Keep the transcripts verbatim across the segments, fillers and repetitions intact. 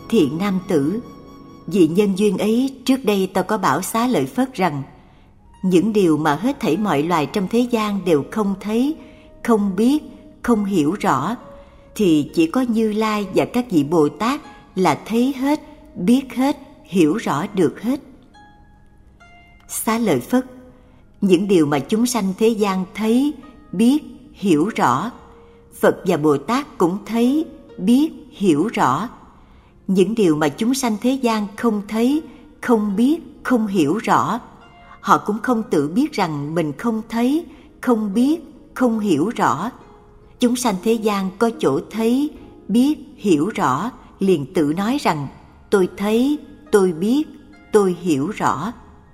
Thiện nam tử, vì nhân duyên ấy trước đây tao có bảo Xá Lợi Phất rằng những điều mà hết thảy mọi loài trong thế gian đều không thấy, không biết, không hiểu rõ, thì chỉ có Như Lai và các vị Bồ Tát là thấy hết, biết hết, hiểu rõ được hết. Xá Lợi Phất, những điều mà chúng sanh thế gian thấy, biết, hiểu rõ, Phật và Bồ Tát cũng thấy, biết, hiểu rõ. Những điều mà chúng sanh thế gian không thấy, không biết, không hiểu rõ, họ cũng không tự biết rằng mình không thấy, không biết, không hiểu rõ. Chúng sanh thế gian có chỗ thấy, biết, hiểu rõ, liền tự nói rằng tôi thấy, tôi biết, tôi hiểu rõ.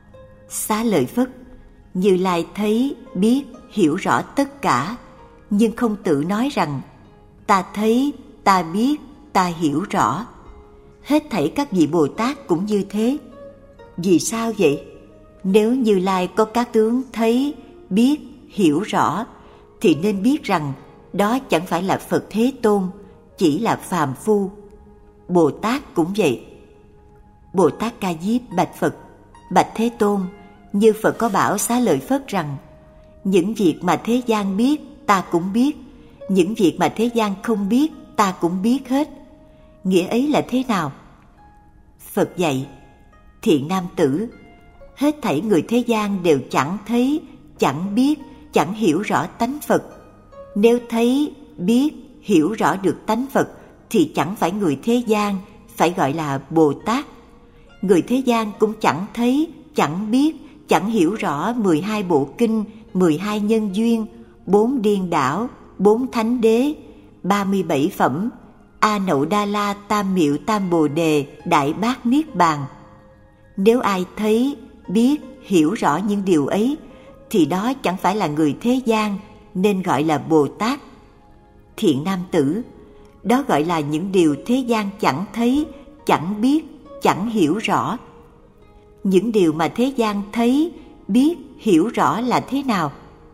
Xá Lợi Phất, Như Lai thấy, biết, hiểu rõ tất cả, nhưng không tự nói rằng ta thấy, ta biết, ta hiểu rõ. Hết thảy các vị Bồ Tát cũng như thế. Vì sao vậy? Nếu Như Lai có các tướng thấy, biết, hiểu rõ, thì nên biết rằng đó chẳng phải là Phật Thế Tôn, chỉ là phàm phu. Bồ Tát cũng vậy. Bồ Tát Ca Diếp bạch Phật: bạch Thế Tôn, như Phật có bảo Xá Lợi Phất rằng những việc mà thế gian biết ta cũng biết, những việc mà thế gian không biết ta cũng biết hết. Nghĩa ấy là thế nào? Phật dạy: thiện nam tử, hết thảy người thế gian đều chẳng thấy, chẳng biết, chẳng hiểu rõ tánh Phật. Nếu thấy, biết, hiểu rõ được tánh Phật thì chẳng phải người thế gian, phải gọi là Bồ Tát. Người thế gian cũng chẳng thấy, chẳng biết, chẳng hiểu rõ mười hai bộ kinh, mười hai nhân duyên, bốn điên đảo, bốn thánh đế, ba mươi bảy phẩm, A Nậu Đa La Tam Miệu Tam Bồ Đề Đại Bát Niết Bàn. Nếu ai thấy, biết, hiểu rõ những điều ấy thì đó chẳng phải là người thế gian, nên gọi là Bồ Tát. Thiện nam tử, đó gọi là những điều thế gian chẳng thấy, chẳng biết, chẳng hiểu rõ. Những điều mà thế gian thấy, biết, hiểu rõ là thế nào?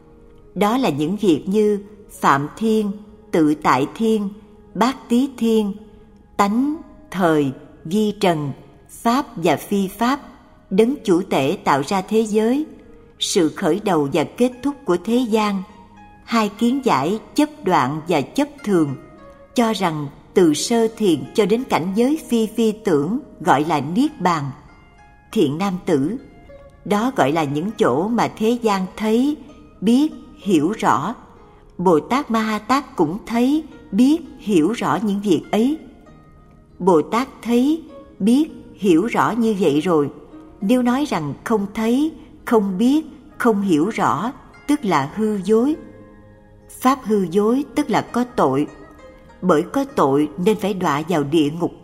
Đó là những việc như Phạm Thiên, Tự Tại Thiên, Bát Tí Thiên, Tánh, Thời, Vi Trần, Pháp và Phi Pháp, đấng chủ tể tạo ra thế giới, sự khởi đầu và kết thúc của thế gian, hai kiến giải chấp đoạn và chấp thường, cho rằng từ sơ thiền cho đến cảnh giới phi phi tưởng gọi là Niết Bàn. Thiện nam tử, đó gọi là những chỗ mà thế gian thấy, biết, hiểu rõ. Bồ Tát Ma Ha Tát cũng thấy, biết, hiểu rõ những việc ấy. Bồ Tát thấy, biết, hiểu rõ như vậy rồi, nếu nói rằng không thấy, không biết, không hiểu rõ, tức là hư dối. Pháp hư dối tức là có tội, bởi có tội nên phải đọa vào địa ngục.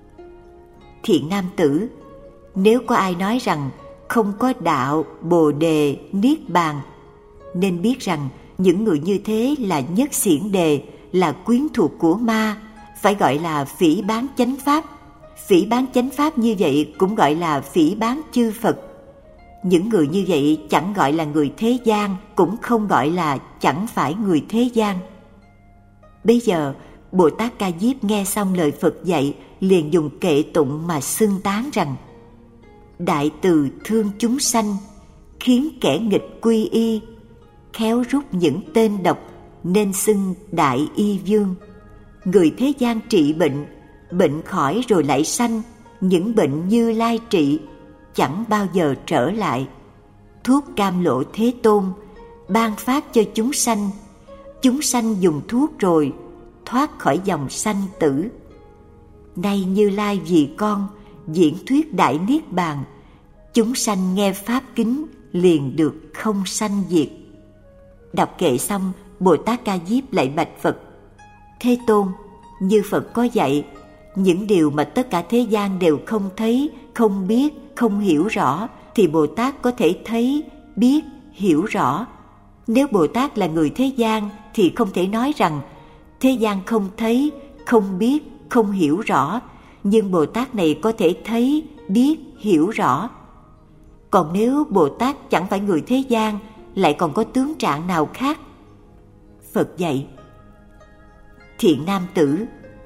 Thiện nam tử, nếu có ai nói rằng không có đạo, bồ đề, niết bàn, nên biết rằng những người như thế là nhất xiển đề, là quyến thuộc của ma, phải gọi là phỉ báng chánh pháp. Phỉ báng chánh pháp như vậy cũng gọi là phỉ báng chư Phật. Những người như vậy chẳng gọi là người thế gian, cũng không gọi là chẳng phải người thế gian. Bây giờ Bồ Tát Ca Diếp nghe xong lời Phật dạy, liền dùng kệ tụng mà xưng tán rằng: đại từ thương chúng sanh, khiến kẻ nghịch quy y, khéo rút những tên độc, nên xưng đại y vương. Người thế gian trị bệnh, bệnh khỏi rồi lại sanh, những bệnh Như Lai trị, chẳng bao giờ trở lại. Thuốc cam lộ Thế Tôn, ban phát cho chúng sanh, chúng sanh dùng thuốc rồi, thoát khỏi dòng sanh tử. Nay Như Lai vì con, diễn thuyết đại niết bàn, chúng sanh nghe pháp kính, liền được không sanh diệt. Đọc kệ xong, Bồ Tát Ca Diếp lại bạch Phật: Thế Tôn, như Phật có dạy, những điều mà tất cả thế gian đều không thấy, không biết, không hiểu rõ, thì Bồ Tát có thể thấy, biết, hiểu rõ. Nếu Bồ Tát là người thế gian, thì không thể nói rằng thế gian không thấy, không biết, không hiểu rõ, nhưng Bồ Tát này có thể thấy, biết, hiểu rõ. Còn nếu Bồ Tát chẳng phải người thế gian, lại còn có tướng trạng nào khác? Phật dạy: thiện nam tử,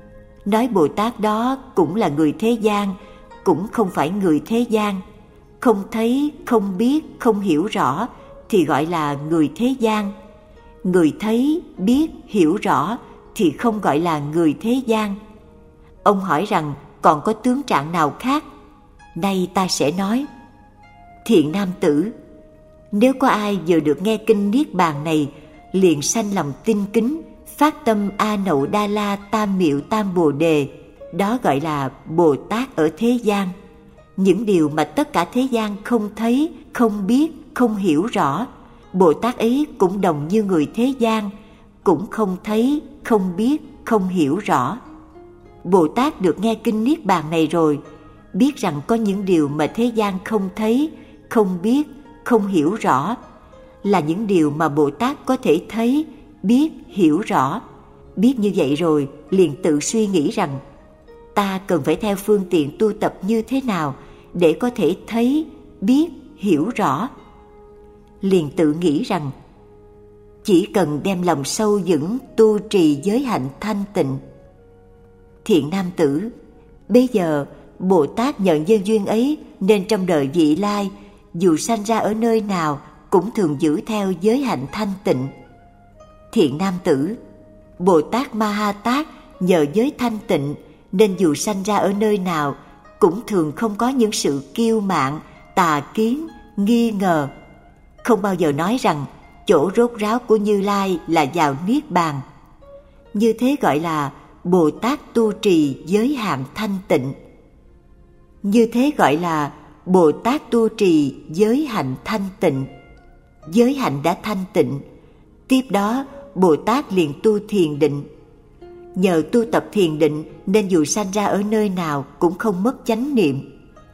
nói Bồ Tát đó cũng là người thế gian, cũng không phải người thế gian. Không thấy, không biết, không hiểu rõ thì gọi là người thế gian. Người thấy, biết, hiểu rõ thì không gọi là người thế gian. Ông hỏi rằng còn có tướng trạng nào khác? Nay ta sẽ nói. Thiện nam tử, nếu có ai vừa được nghe kinh Niết Bàn này liền sanh lòng tinh kính, phát tâm A Nậu Đa La Tam Miệu Tam Bồ Đề, đó gọi là Bồ Tát ở thế gian. Những điều mà tất cả thế gian không thấy, không biết, không hiểu rõ, Bồ Tát ấy cũng đồng như người thế gian, cũng không thấy, không biết, không hiểu rõ. Bồ Tát được nghe kinh Niết Bàn này rồi, biết rằng có những điều mà thế gian không thấy, không biết, không hiểu rõ, là những điều mà Bồ Tát có thể thấy, biết, hiểu rõ. Biết như vậy rồi, liền tự suy nghĩ rằng ta cần phải theo phương tiện tu tập như thế nào để có thể thấy, biết, hiểu rõ. Liền tự nghĩ rằng chỉ cần đem lòng sâu vững tu trì giới hạnh thanh tịnh. Thiện nam tử, bây giờ Bồ Tát nhận nhân duyên ấy nên trong đời vị lai, dù sanh ra ở nơi nào cũng thường giữ theo giới hạnh thanh tịnh. Thiện nam tử, Bồ Tát Ma Ha Tát nhờ giới thanh tịnh nên dù sanh ra ở nơi nào cũng thường không có những sự kiêu mạn, tà kiến, nghi ngờ, không bao giờ nói rằng chỗ rốt ráo của Như Lai là vào Niết Bàn. Như thế gọi là Bồ Tát tu trì giới hạnh thanh tịnh. Như thế gọi là Bồ Tát tu trì giới hạnh thanh tịnh. Giới hạnh đã thanh tịnh, tiếp đó Bồ Tát liền tu thiền định. Nhờ tu tập thiền định nên dù sanh ra ở nơi nào cũng không mất chánh niệm.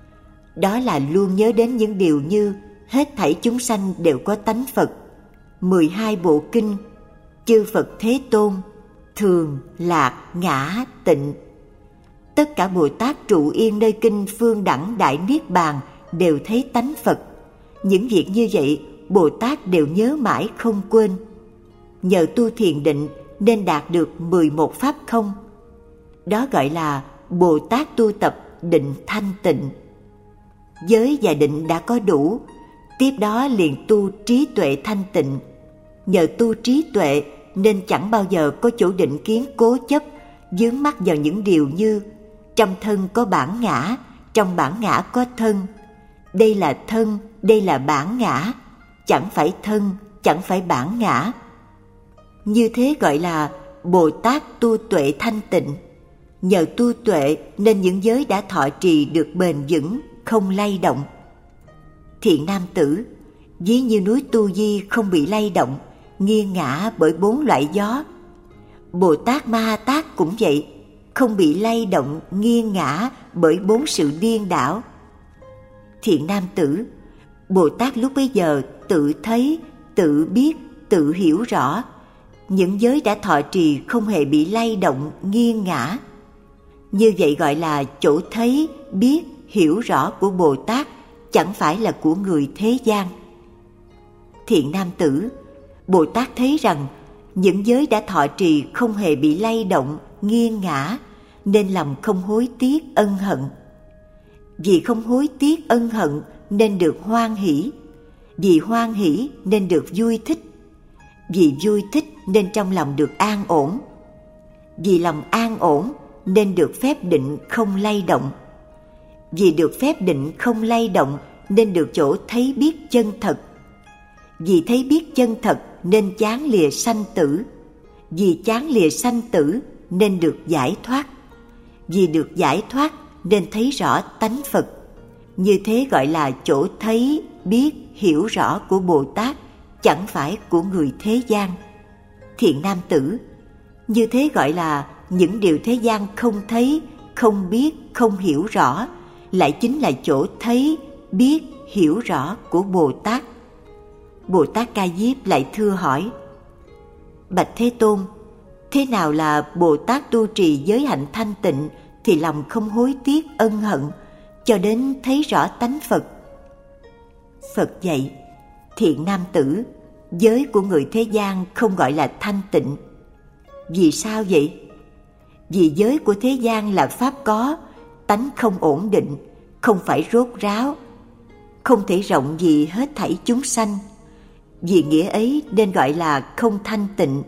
Đó là luôn nhớ đến những điều như hết thảy chúng sanh đều có tánh Phật, mười hai bộ kinh, chư Phật Thế Tôn, thường, lạc, ngã, tịnh. Tất cả Bồ Tát trụ yên nơi kinh Phương Đẳng Đại Niết Bàn đều thấy tánh Phật. Những việc như vậy Bồ Tát đều nhớ mãi không quên. Nhờ tu thiền định nên đạt được mười một pháp không. Đó gọi là Bồ Tát tu tập định thanh tịnh. Giới và định đã có đủ, tiếp đó liền tu trí tuệ thanh tịnh. Nhờ tu trí tuệ nên chẳng bao giờ có chỗ định kiến cố chấp, vướng mắc vào những điều như trong thân có bản ngã, trong bản ngã có thân. Đây là thân, đây là bản ngã, chẳng phải thân, chẳng phải bản ngã. Như thế gọi là Bồ Tát tu tuệ thanh tịnh. Nhờ tu tuệ nên những giới đã thọ trì được bền vững, không lay động. Thiện nam tử, ví như núi Tu Di không bị lay động, nghiêng ngã bởi bốn loại gió. Bồ Tát Ma Ha Tát cũng vậy, không bị lay động, nghiêng ngã bởi bốn sự điên đảo. Thiện nam tử, Bồ Tát lúc bấy giờ tự thấy, tự biết, tự hiểu rõ. Những giới đã thọ trì không hề bị lay động, nghiêng ngã. Như vậy gọi là chỗ thấy, biết, hiểu rõ của Bồ Tát, chẳng phải là của người thế gian. Thiện nam tử, Bồ Tát thấy rằng những giới đã thọ trì không hề bị lay động, nghiêng ngã, nên lòng không hối tiếc ân hận. Vì không hối tiếc ân hận nên được hoan hỷ, vì hoan hỷ nên được vui thích, vì vui thích nên trong lòng được an ổn, vì lòng an ổn nên được phép định không lay động, vì được phép định không lay động nên được chỗ thấy biết chân thật, vì thấy biết chân thật nên chán lìa sanh tử, vì chán lìa sanh tử nên được giải thoát, vì được giải thoát nên thấy rõ tánh Phật. Như thế gọi là chỗ thấy, biết, hiểu rõ của Bồ Tát, chẳng phải của người thế gian. Thiện nam tử, như thế gọi là những điều thế gian không thấy, không biết, không hiểu rõ, lại chính là chỗ thấy, biết, hiểu rõ của Bồ Tát. Bồ Tát Ca Diếp lại thưa hỏi: Bạch Thế Tôn, thế nào là Bồ Tát tu trì giới hạnh thanh tịnh thì lòng không hối tiếc ân hận, cho đến thấy rõ tánh Phật? Phật dạy: Thiện nam tử, giới của người thế gian không gọi là thanh tịnh. Vì sao vậy? Vì giới của thế gian là pháp có, tánh không ổn định, không phải rốt ráo, không thể rộng gì hết thảy chúng sanh. Vì nghĩa ấy nên gọi là không thanh tịnh.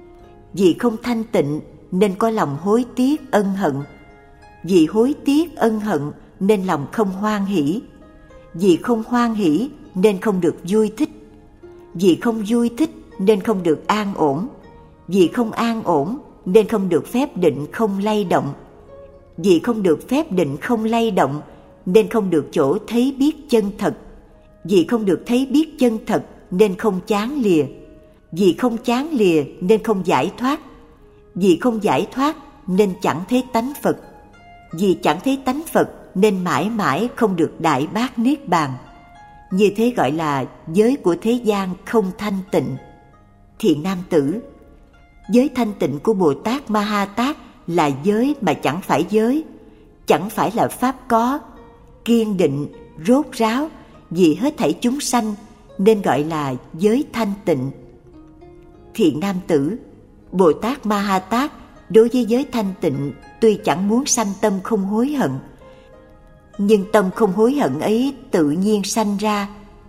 Vì không thanh tịnh nên có lòng hối tiếc ân hận. Vì hối tiếc ân hận nên lòng không hoan hỷ. Vì không hoan hỷ nên không được vui thích. Vì không vui thích nên không được an ổn. Vì không an ổn nên không được phép định không lay động. Vì không được phép định không lay động nên không được chỗ thấy biết chân thật. Vì không được thấy biết chân thật nên không chán lìa. Vì không chán lìa nên không giải thoát. Vì không giải thoát nên chẳng thấy tánh Phật. Vì chẳng thấy tánh Phật nên mãi mãi không được đại bát niết bàn. Như thế gọi là giới của thế gian không thanh tịnh. Thiện nam tử, giới thanh tịnh của Bồ Tát Ma Ha Tát là giới mà chẳng phải giới, chẳng phải là pháp có, kiên định, rốt ráo vì hết thảy chúng sanh, nên gọi là giới thanh tịnh. Thiện nam tử, Bồ Tát Ma Ha Tát đối với giới thanh tịnh tuy chẳng muốn sanh tâm không hối hận, nhưng tâm không hối hận ấy tự nhiên sanh ra.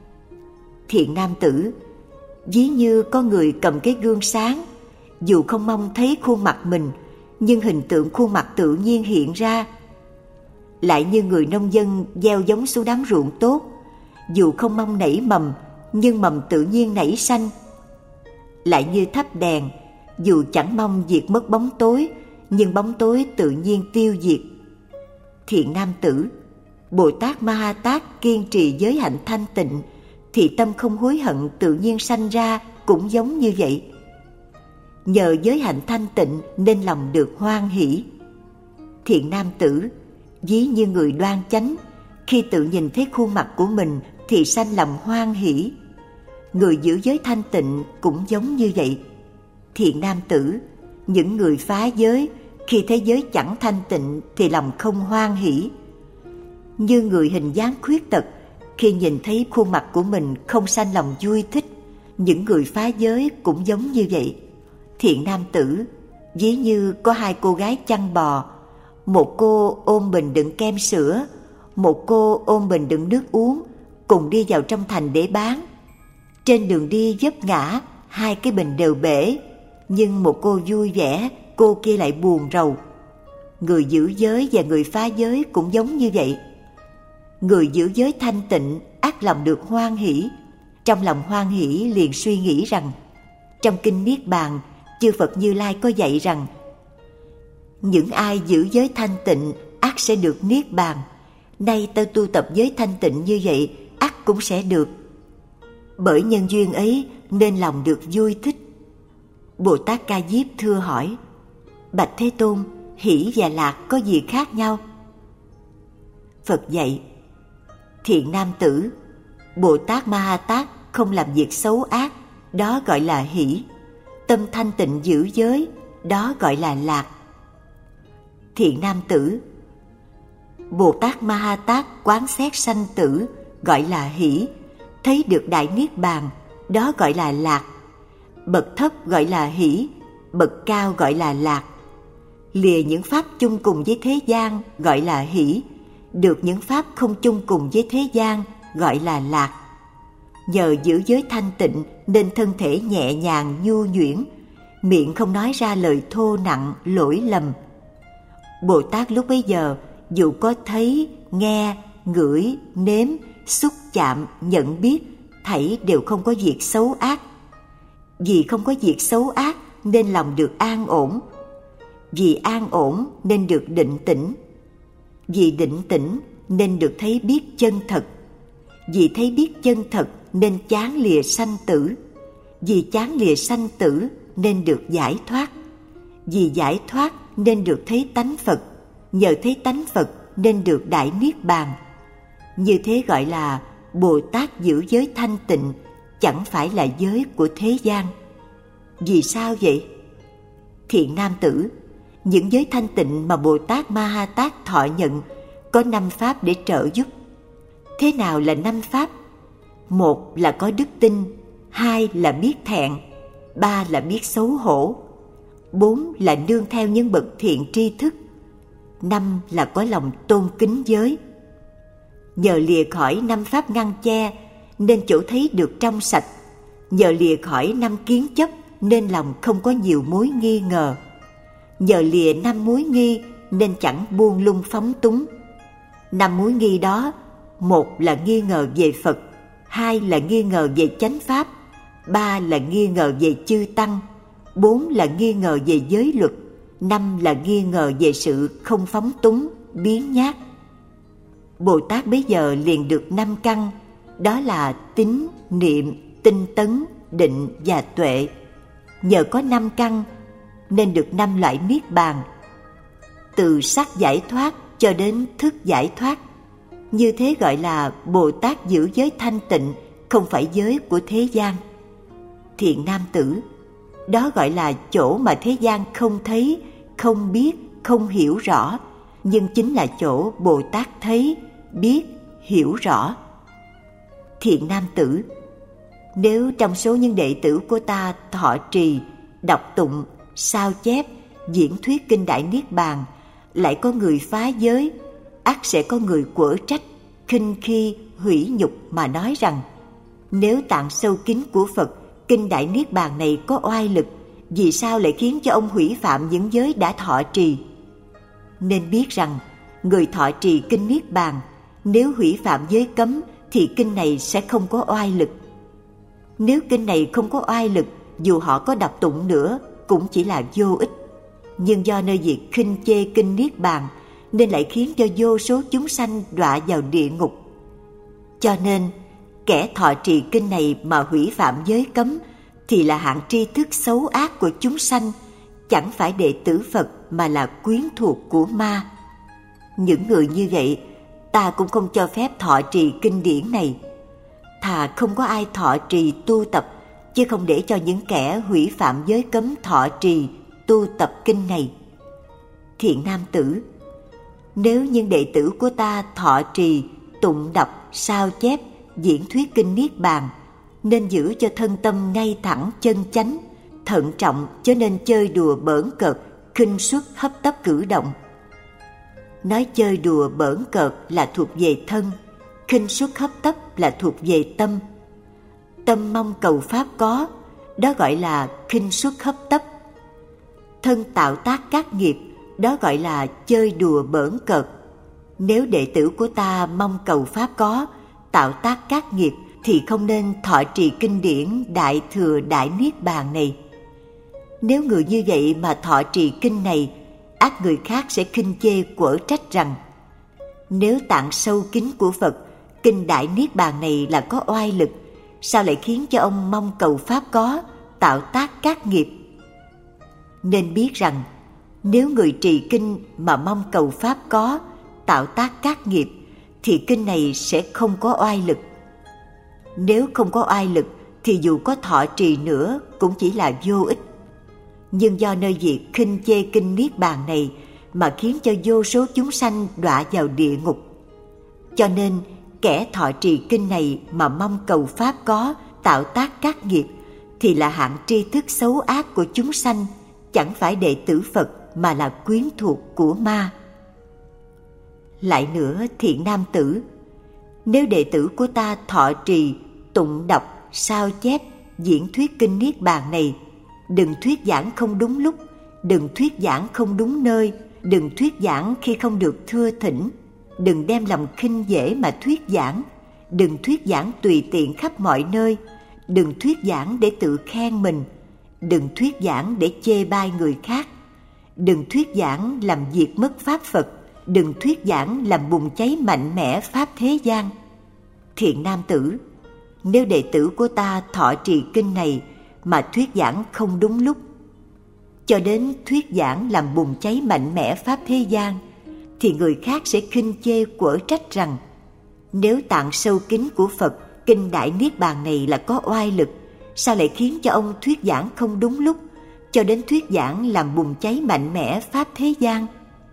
Thiện nam tử, ví như có người cầm cái gương sáng, dù không mong thấy khuôn mặt mình, nhưng hình tượng khuôn mặt tự nhiên hiện ra. Lại như người nông dân gieo giống xuống đám ruộng tốt, dù không mong nảy mầm, nhưng mầm tự nhiên nảy xanh. Lại như thắp đèn, dù chẳng mong diệt mất bóng tối, nhưng bóng tối tự nhiên tiêu diệt. Thiện nam tử, Bồ Tát Ma Ha Tát kiên trì giới hạnh thanh tịnh, thì tâm không hối hận tự nhiên sanh ra cũng giống như vậy. Nhờ giới hạnh thanh tịnh nên lòng được hoan hỷ. Thiện nam tử, ví như người đoan chánh, khi tự nhìn thấy khuôn mặt của mình thì sanh lòng hoan hỷ. Người giữ giới thanh tịnh cũng giống như vậy. Thiện nam tử, những người phá giới, khi thấy giới chẳng thanh tịnh thì lòng không hoan hỷ. Như người hình dáng khuyết tật, khi nhìn thấy khuôn mặt của mình không sanh lòng vui thích. Những người phá giới cũng giống như vậy. Thiện nam tử, ví như có hai cô gái chăn bò, một cô ôm bình đựng kem sữa, một cô ôm bình đựng nước uống, cùng đi vào trong thành để bán. Trên đường đi vấp ngã, hai cái bình đều bể, nhưng một cô vui vẻ, cô kia lại buồn rầu. Người giữ giới và người phá giới cũng giống như vậy. Người giữ giới thanh tịnh ắt lòng được hoan hỷ. Trong lòng hoan hỷ liền suy nghĩ rằng, trong kinh Niết Bàn, chư Phật Như Lai có dạy rằng, những ai giữ giới thanh tịnh ắt sẽ được Niết Bàn. Nay ta tu tập giới thanh tịnh như vậy, ắt cũng sẽ được. Bởi nhân duyên ấy nên lòng được vui thích. Bồ Tát Ca Diếp thưa hỏi, bạch Thế Tôn, hỷ và lạc có gì khác nhau? Phật dạy, thiện nam tử, Bồ Tát Ma Ha Tát không làm việc xấu ác, đó gọi là hỷ. Tâm thanh tịnh giữ giới, đó gọi là lạc. Thiện nam tử, Bồ Tát Ma Ha Tát quán xét sanh tử, gọi là hỷ. Thấy được đại niết bàn, đó gọi là lạc. Bậc thấp gọi là hỷ, bậc cao gọi là lạc. Lìa những pháp chung cùng với thế gian gọi là hỷ, được những pháp không chung cùng với thế gian gọi là lạc. Nhờ giữ giới thanh tịnh nên thân thể nhẹ nhàng nhu nhuyễn, miệng không nói ra lời thô nặng lỗi lầm. Bồ Tát lúc bấy giờ dù có thấy, nghe, ngửi, nếm, xúc chạm, nhận biết, thảy đều không có việc xấu ác. Vì không có việc xấu ác nên lòng được an ổn. Vì an ổn nên được định tĩnh. Vì định tĩnh nên được thấy biết chân thật. Vì thấy biết chân thật nên chán lìa sanh tử. Vì chán lìa sanh tử nên được giải thoát. Vì giải thoát nên được thấy tánh Phật. Nhờ thấy tánh Phật nên được đại niết bàn. Như thế gọi là Bồ Tát giữ giới thanh tịnh, chẳng phải là giới của thế gian. Vì sao vậy? Thiện nam tử, những giới thanh tịnh mà Bồ Tát Ma Ha Tát thọ nhận có năm pháp để trợ giúp. Thế nào là năm pháp? Một là có đức tin, hai là biết thẹn, ba là biết xấu hổ, bốn là nương theo những bậc thiện tri thức, năm là có lòng tôn kính giới. Nhờ lìa khỏi năm pháp ngăn che nên chỗ thấy được trong sạch, nhờ lìa khỏi năm kiến chấp nên lòng không có nhiều mối nghi ngờ, nhờ lìa năm mối nghi nên chẳng buông lung phóng túng. Năm mối nghi đó, một là nghi ngờ về Phật, hai là nghi ngờ về chánh pháp, ba là nghi ngờ về chư tăng, bốn là nghi ngờ về giới luật, năm là nghi ngờ về sự không phóng túng, biếng nhác. Bồ Tát bấy giờ liền được năm căn, đó là tín, niệm, tinh tấn, định và tuệ. Nhờ có năm căn nên được năm loại niết bàn, từ sắc giải thoát cho đến thức giải thoát. Như thế gọi là Bồ Tát giữ giới thanh tịnh, không phải giới của thế gian. Thiện nam tử, đó gọi là chỗ mà thế gian không thấy, không biết, không hiểu rõ, nhưng chính là chỗ Bồ Tát thấy, biết, hiểu rõ. Thiện nam tử, nếu trong số những đệ tử của ta thọ trì, đọc tụng, sao chép, diễn thuyết kinh Đại Niết Bàn, lại có người phá giới, ắt sẽ có người quở trách, khinh khi, hủy nhục mà nói rằng: nếu tạng sâu kín của Phật, kinh Đại Niết Bàn này có oai lực, vì sao lại khiến cho ông hủy phạm những giới đã thọ trì? Nên biết rằng người thọ trì kinh Niết Bàn, nếu hủy phạm giới cấm thì kinh này sẽ không có oai lực. Nếu kinh này không có oai lực, dù họ có đọc tụng nữa cũng chỉ là vô ích. Nhưng do nơi việc khinh chê kinh Niết Bàn nên lại khiến cho vô số chúng sanh đọa vào địa ngục. Cho nên kẻ thọ trì kinh này mà hủy phạm giới cấm thì là hạng tri thức xấu ác của chúng sanh, chẳng phải đệ tử Phật mà là quyến thuộc của ma. Những người như vậy ta cũng không cho phép thọ trì kinh điển này. Thà không có ai thọ trì tu tập, chứ không để cho những kẻ hủy phạm giới cấm thọ trì tu tập kinh này. Thiện nam tử, nếu những đệ tử của ta thọ trì, tụng đọc, sao chép, diễn thuyết kinh Niết Bàn, nên giữ cho thân tâm ngay thẳng chân chánh, thận trọng, chớ nên chơi đùa bỡn cợt, khinh suất hấp tấp cử động. Nói chơi đùa bỡn cợt là thuộc về thân, khinh suất hấp tấp là thuộc về tâm. Tâm mong cầu pháp có, đó gọi là khinh suất hấp tấp. Thân tạo tác các nghiệp, đó gọi là chơi đùa bỡn cợt. Nếu đệ tử của ta mong cầu pháp có, tạo tác các nghiệp, thì không nên thọ trì kinh điển Đại Thừa Đại Niết Bàn này. Nếu người như vậy mà thọ trì kinh này, ắt người khác sẽ khinh chê quở trách rằng: nếu tạng sâu kín của Phật, kinh Đại Niết Bàn này là có oai lực, sao lại khiến cho ông mong cầu pháp có, tạo tác các nghiệp? Nên biết rằng nếu người trì kinh mà mong cầu pháp có, tạo tác các nghiệp, thì kinh này sẽ không có oai lực. Nếu không có oai lực thì dù có thọ trì nữa cũng chỉ là vô ích. Nhưng do nơi việc khinh chê kinh Niết Bàn này mà khiến cho vô số chúng sanh đọa vào địa ngục. Cho nên kẻ thọ trì kinh này mà mong cầu pháp có, tạo tác các nghiệp, thì là hạng tri thức xấu ác của chúng sanh, chẳng phải đệ tử Phật mà là quyến thuộc của ma. Lại nữa, thiện nam tử, nếu đệ tử của ta thọ trì, tụng đọc, sao chép, diễn thuyết kinh Niết Bàn này, đừng thuyết giảng không đúng lúc, đừng thuyết giảng không đúng nơi, đừng thuyết giảng khi không được thưa thỉnh, đừng đem lòng khinh dễ mà thuyết giảng, đừng thuyết giảng tùy tiện khắp mọi nơi, đừng thuyết giảng để tự khen mình, đừng thuyết giảng để chê bai người khác, đừng thuyết giảng làm diệt mất pháp Phật, đừng thuyết giảng làm bùng cháy mạnh mẽ pháp thế gian. Thiện nam tử, nếu đệ tử của ta thọ trì kinh này mà thuyết giảng không đúng lúc, cho đến thuyết giảng làm bùng cháy mạnh mẽ pháp thế gian, thì người khác sẽ khinh chê quở trách rằng: nếu tạng sâu kín của Phật, kinh Đại Niết Bàn này là có oai lực, sao lại khiến cho ông thuyết giảng không đúng lúc, cho đến thuyết giảng làm bùng cháy mạnh mẽ pháp thế gian?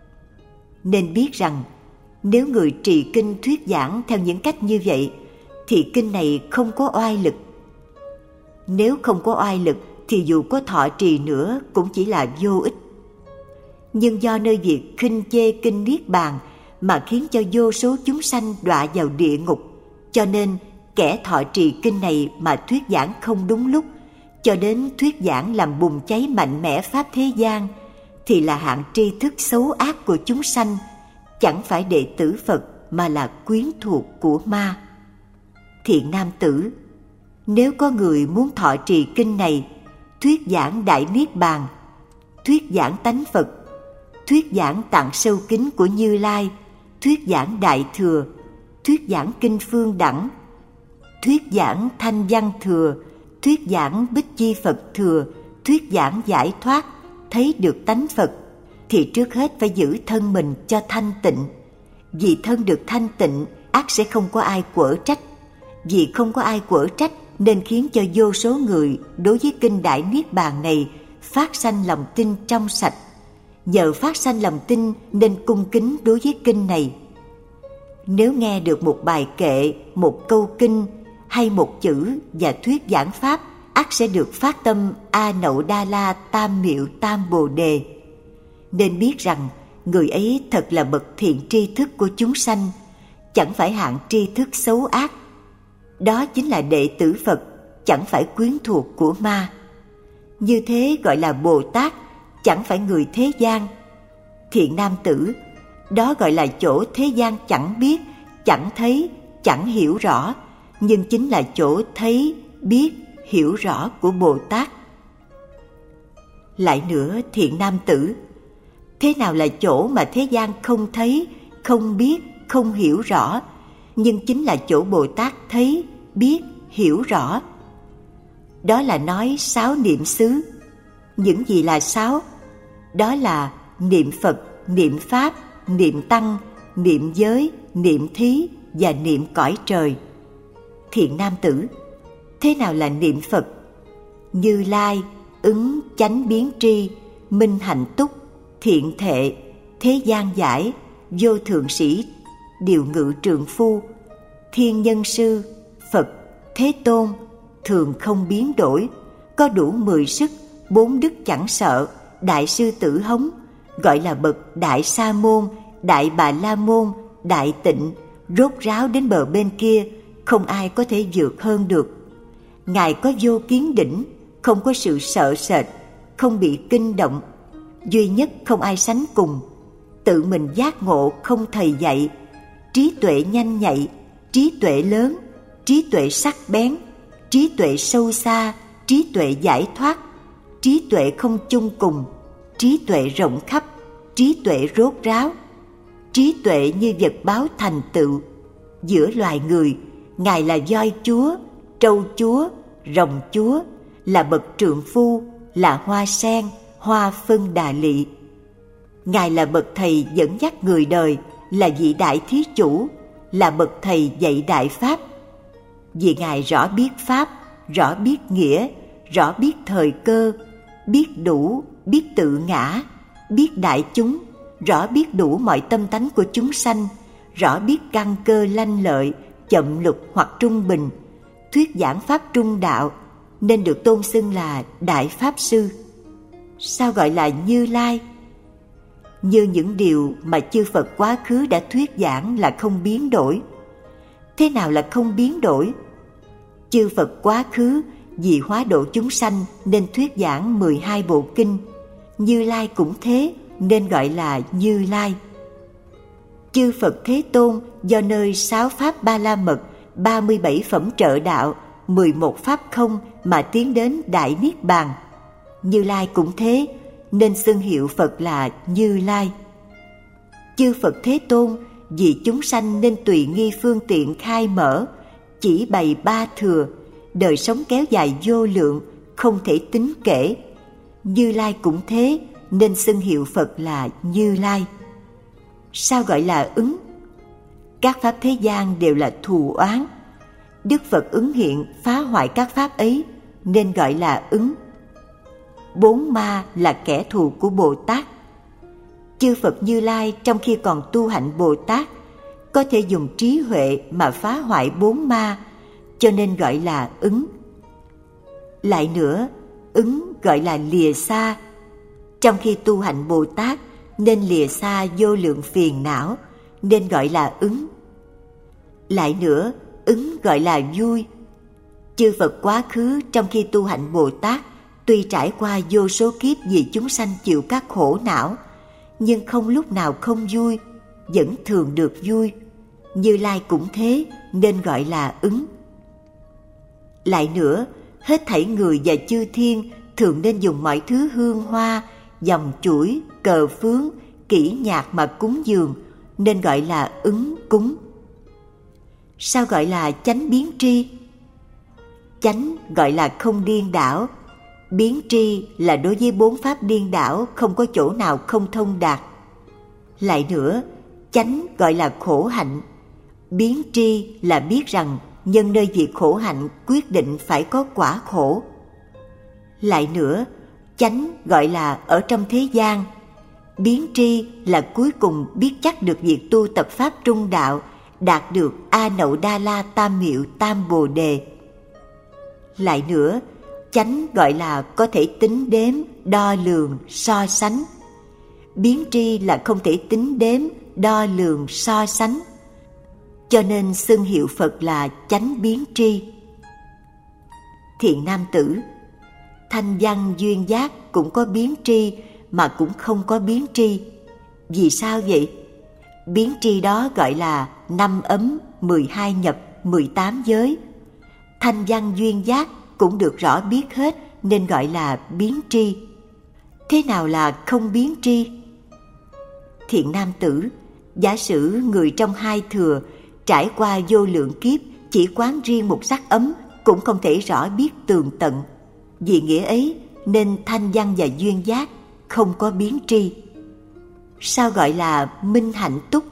Nên biết rằng nếu người trì kinh thuyết giảng theo những cách như vậy, thì kinh này không có oai lực. Nếu không có oai lực thì dù có thọ trì nữa cũng chỉ là vô ích. Nhưng do nơi việc khinh chê kinh Niết Bàn mà khiến cho vô số chúng sanh đọa vào địa ngục, cho nên kẻ thọ trì kinh này mà thuyết giảng không đúng lúc, cho đến thuyết giảng làm bùng cháy mạnh mẽ pháp thế gian, thì là hạng tri thức xấu ác của chúng sanh, chẳng phải đệ tử Phật mà là quyến thuộc của ma. Thiện nam tử, nếu có người muốn thọ trì kinh này, thuyết giảng Đại Niết Bàn, thuyết giảng tánh Phật, thuyết giảng tạng sâu kính của Như Lai, thuyết giảng Đại Thừa, thuyết giảng Kinh Phương Đẳng, thuyết giảng Thanh Văn Thừa, thuyết giảng Bích Chi Phật Thừa, thuyết giảng giải thoát, thấy được tánh Phật, thì trước hết phải giữ thân mình cho thanh tịnh. Vì thân được thanh tịnh, ắt sẽ không có ai quở trách. Vì không có ai quở trách nên khiến cho vô số người đối với kinh Đại Niết Bàn này phát sanh lòng tin trong sạch. Nhờ phát sanh lòng tin nên cung kính đối với kinh này. Nếu nghe được một bài kệ, một câu kinh hay một chữ và thuyết giảng pháp, ắt sẽ được phát tâm A Nậu Đa La Tam Miệu Tam Bồ Đề. Nên biết rằng người ấy thật là bậc thiện tri thức của chúng sanh, chẳng phải hạng tri thức xấu ác. Đó chính là đệ tử Phật, chẳng phải quyến thuộc của ma. Như thế gọi là Bồ Tát, chẳng phải người thế gian. Thiện nam tử, đó gọi là chỗ thế gian chẳng biết, chẳng thấy, chẳng hiểu rõ, nhưng chính là chỗ thấy, biết, hiểu rõ của Bồ Tát. Lại nữa, thiện nam tử, thế nào là chỗ mà thế gian không thấy, không biết, không hiểu rõ, nhưng chính là chỗ Bồ Tát thấy, biết, hiểu rõ? Đó là nói sáu niệm xứ. Những gì là sáu? Đó là niệm Phật, niệm Pháp, niệm Tăng, niệm giới, niệm thí và niệm cõi trời. Thiện nam tử, thế nào là niệm Phật? Như Lai, ứng chánh biến tri, minh hạnh túc, thiện thệ, thế gian giải, vô thượng sĩ, điều ngự trượng phu, thiên nhân sư, Phật, Thế Tôn, thường không biến đổi, có đủ mười sức, bốn đức chẳng sợ, đại sư tử hống, gọi là bậc đại sa môn, đại bà la môn, đại tịnh, rốt ráo đến bờ bên kia, không ai có thể vượt hơn được. Ngài có vô kiến đỉnh, không có sự sợ sệt, không bị kinh động, duy nhất không ai sánh cùng, tự mình giác ngộ không thầy dạy, trí tuệ nhanh nhạy, trí tuệ lớn, trí tuệ sắc bén, trí tuệ sâu xa, trí tuệ giải thoát, trí tuệ không chung cùng, trí tuệ rộng khắp, trí tuệ rốt ráo, trí tuệ như vật báo thành tựu. Giữa loài người, Ngài là voi chúa, trâu chúa, rồng chúa, là bậc trượng phu, là hoa sen, hoa phân đà lị. Ngài là bậc thầy dẫn dắt người đời, là vị đại thí chủ, là bậc thầy dạy đại pháp. Vì Ngài rõ biết pháp, rõ biết nghĩa, rõ biết thời cơ, biết đủ, biết tự ngã, biết đại chúng, rõ biết đủ mọi tâm tánh của chúng sanh, rõ biết căn cơ lanh lợi, chậm lục hoặc trung bình, thuyết giảng pháp trung đạo, nên được tôn xưng là Đại Pháp Sư. Sao gọi là Như Lai? Như những điều mà chư Phật quá khứ đã thuyết giảng là không biến đổi. Thế nào là không biến đổi? Chư Phật quá khứ vì hóa độ chúng sanh nên thuyết giảng mười hai bộ kinh. Như Lai cũng thế nên gọi là Như Lai. Chư Phật Thế Tôn do nơi sáu pháp ba la mật, ba mươi bảy phẩm trợ đạo, mười một pháp không mà tiến đến Đại Niết Bàn. Như Lai cũng thế nên xưng hiệu Phật là Như Lai. Chư Phật Thế Tôn vì chúng sanh nên tùy nghi phương tiện khai mở, chỉ bày ba thừa, đời sống kéo dài vô lượng, không thể tính kể. Như Lai cũng thế nên xưng hiệu Phật là Như Lai. Sao gọi là ứng? Các pháp thế gian đều là thù oán. Đức Phật ứng hiện phá hoại các pháp ấy nên gọi là ứng. Bốn ma là kẻ thù của Bồ Tát. Chư Phật Như Lai trong khi còn tu hạnh Bồ Tát có thể dùng trí huệ mà phá hoại bốn ma, cho nên gọi là ứng. Lại nữa, ứng gọi là lìa xa. Trong khi tu hạnh Bồ Tát nên lìa xa vô lượng phiền não, nên gọi là ứng. Lại nữa, ứng gọi là vui. Chư Phật quá khứ trong khi tu hạnh Bồ Tát tuy trải qua vô số kiếp vì chúng sanh chịu các khổ não, nhưng không lúc nào không vui, vẫn thường được vui. Như Lai cũng thế, nên gọi là ứng. Lại nữa, hết thảy người và chư thiên thường nên dùng mọi thứ hương hoa, dòng chuỗi, cờ phướng, kỹ nhạc mà cúng dường, nên gọi là ứng cúng. Sao gọi là chánh biến tri? Chánh gọi là không điên đảo, biến tri là đối với bốn pháp điên đảo không có chỗ nào không thông đạt. Lại nữa, chánh gọi là khổ hạnh, biến tri là biết rằng nhân nơi việc khổ hạnh quyết định phải có quả khổ. Lại nữa, chánh gọi là ở trong thế gian, biến tri là cuối cùng biết chắc được việc tu tập pháp trung đạo, đạt được A Nậu Đa La Tam Miệu Tam Bồ Đề. Lại nữa, chánh gọi là có thể tính đếm, đo lường, so sánh. Biến tri là không thể tính đếm, đo lường, so sánh. Cho nên xưng hiệu Phật là chánh biến tri. Thiện nam tử, thanh văn duyên giác cũng có biến tri mà cũng không có biến tri. Vì sao vậy? Biến tri đó gọi là năm ấm, mười hai nhập, mười tám giới. Thanh văn duyên giác cũng được rõ biết hết nên gọi là biến tri. Thế nào là không biến tri? Thiện nam tử, giả sử người trong hai thừa trải qua vô lượng kiếp chỉ quán riêng một sắc ấm cũng không thể rõ biết tường tận. Vì nghĩa ấy nên thanh văn và duyên giác không có biến tri. Sao gọi là minh hạnh túc?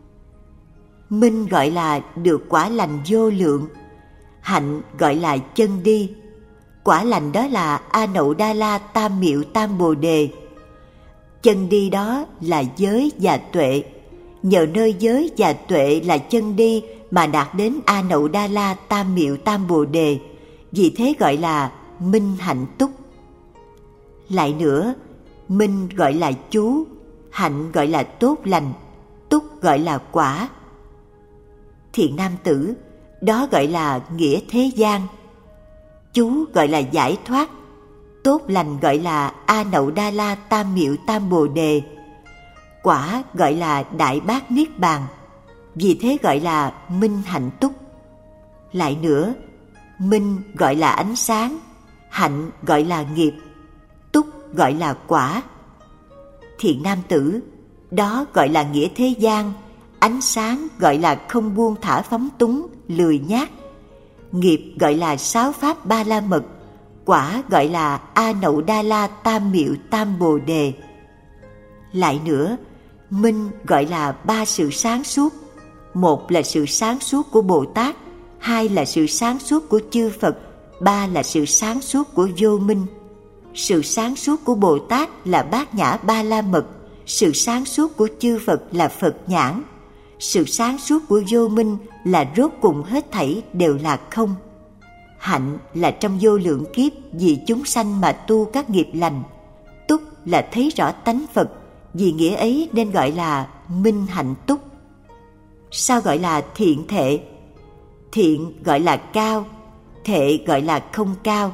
Minh gọi là được quả lành vô lượng, hạnh gọi là chân đi. Quả lành đó là A Nậu Đa La Tam Miệu Tam Bồ Đề. Chân đi đó là giới và tuệ. Nhờ nơi giới và tuệ là chân đi mà đạt đến A Nậu Đa La Tam Miệu Tam Bồ Đề. Vì thế gọi là minh hạnh túc. Lại nữa, minh gọi là chú, hạnh gọi là tốt lành, túc gọi là quả. Thiện nam tử, đó gọi là nghĩa thế gian. Chú gọi là giải thoát, tốt lành gọi là A Nậu Đa La Tam Miệu Tam Bồ Đề, quả gọi là đại bát niết bàn. Vì thế gọi là minh hạnh túc. Lại nữa, minh gọi là ánh sáng, hạnh gọi là nghiệp, túc gọi là quả. Thiện nam tử, đó gọi là nghĩa thế gian. Ánh sáng gọi là không buông thả phóng túng, lười nhác. Nghiệp gọi là sáu pháp ba la mật. Quả gọi là A Nậu Đa La Tam Miệu Tam Bồ Đề. Lại nữa, minh gọi là ba sự sáng suốt. Một là sự sáng suốt của Bồ Tát, hai là sự sáng suốt của chư Phật, ba là sự sáng suốt của vô minh. Sự sáng suốt của Bồ Tát là bát nhã ba la mật, sự sáng suốt của chư Phật là Phật nhãn. Sự sáng suốt của vô minh là rốt cùng hết thảy đều là không. Hạnh là trong vô lượng kiếp vì chúng sanh mà tu các nghiệp lành. Túc là thấy rõ tánh Phật, vì nghĩa ấy nên gọi là minh hạnh túc. Sao gọi là thiện thệ? Thiện gọi là cao, thệ gọi là không cao.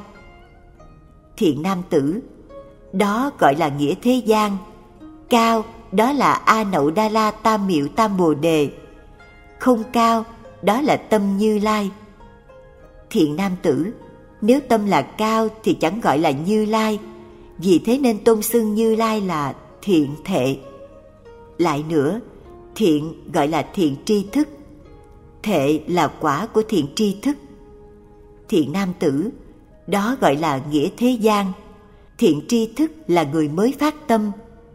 Thiện nam tử, đó gọi là nghĩa thế gian. Cao, đó là A Nậu Đa La Tam Miệu Tam Bồ Đề. Không cao, đó là tâm Như Lai. Thiện nam tử, nếu tâm là cao thì chẳng gọi là Như Lai. Vì thế nên tôn xưng Như Lai là thiện thệ. Lại nữa, thiện gọi là thiện tri thức, thệ là quả của thiện tri thức. Thiện nam tử, đó gọi là nghĩa thế gian. Thiện tri thức là người mới phát tâm.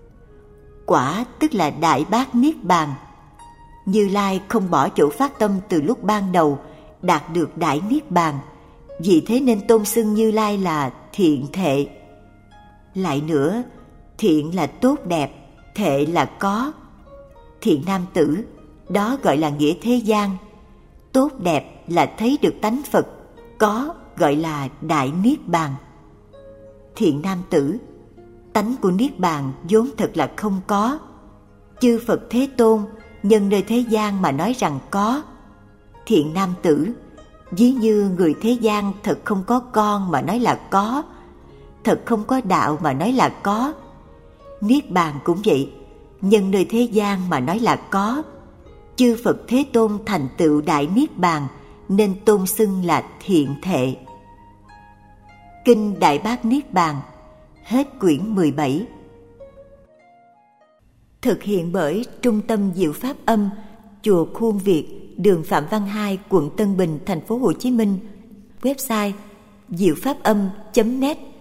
Quả tức là đại bát niết bàn. Như Lai không bỏ chỗ phát tâm từ lúc ban đầu, đạt được đại niết bàn. Vì thế nên tôn xưng Như Lai là thiện thệ. Lại nữa, thiện là tốt đẹp, thệ là có. Thiện nam tử, đó gọi là nghĩa thế gian. Tốt đẹp là thấy được tánh Phật, có gọi là đại niết bàn. Thiện nam tử, tánh của Niết Bàn vốn thật là không có. Chư Phật Thế Tôn nhân nơi thế gian mà nói rằng có. Thiện nam tử, ví như người thế gian thật không có con mà nói là có, thật không có đạo mà nói là có. Niết Bàn cũng vậy, nhân nơi thế gian mà nói là có. Chư Phật Thế Tôn thành tựu đại Niết Bàn nên tôn xưng là thiện thệ. Kinh Đại Bát Niết Bàn, hết quyển mười bảy. Thực hiện bởi Trung tâm Diệu Pháp Âm, Chùa Khuôn Việt, đường Phạm Văn Hai, quận Tân Bình, thành phố Hồ Chí Minh. Website diệu pháp âm chấm net.